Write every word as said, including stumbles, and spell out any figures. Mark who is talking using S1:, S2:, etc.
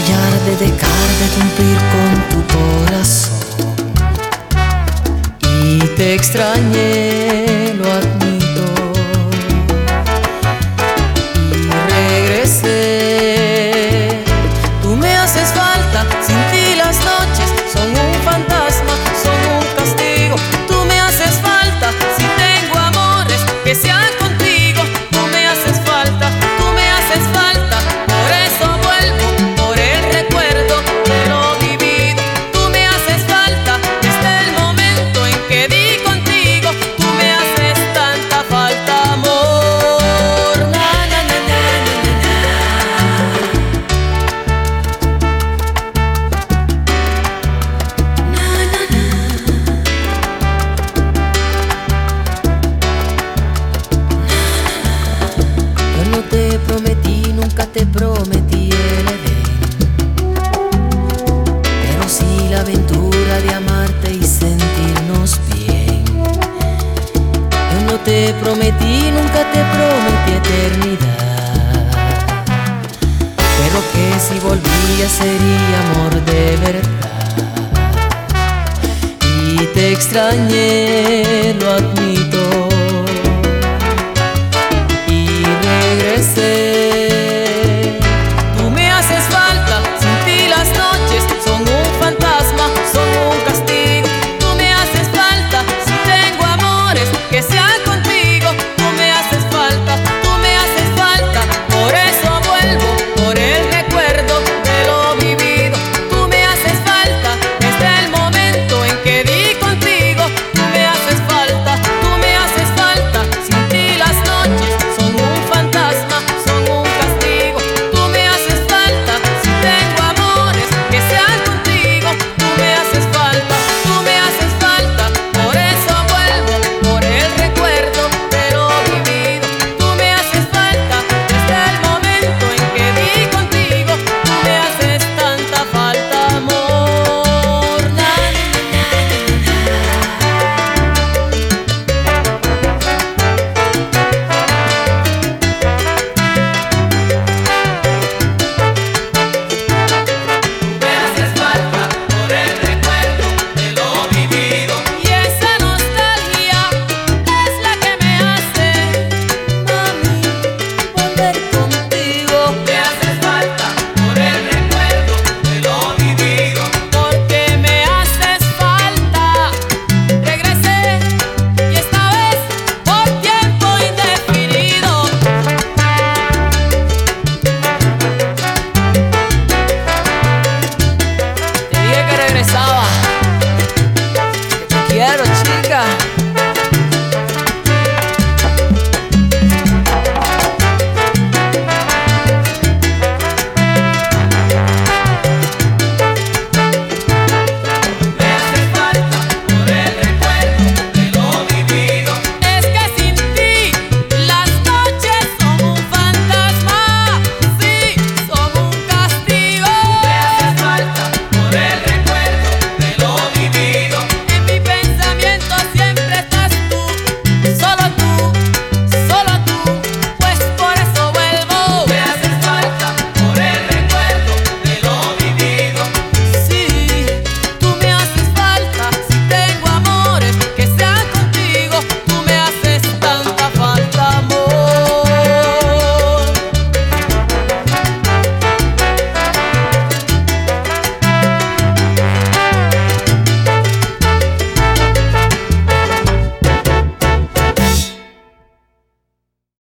S1: ya de dejar de cumplir con tu corazón y te extrañé, lo admito, y regresé. Tú me haces falta, sin ti las noches son un fantasma, son un castigo. Tú me haces falta, si tengo amores que sean contigo. Tú me haces falta, tú me haces falta, por eso vuelvo, por el recuerdo de lo vivido. Tú me haces falta, desde el momento en que di contigo. Tú me haces tanta falta, amor. Na, na, na, na, na, na. Yo no te prometí, nunca te prometí el Edén, pero sí la aventura de amarte y sentirnos bien. Yo no te prometí, nunca te prometí eternidad, pero que si volvía sería amor de verdad. Y te extrañé, lo admito,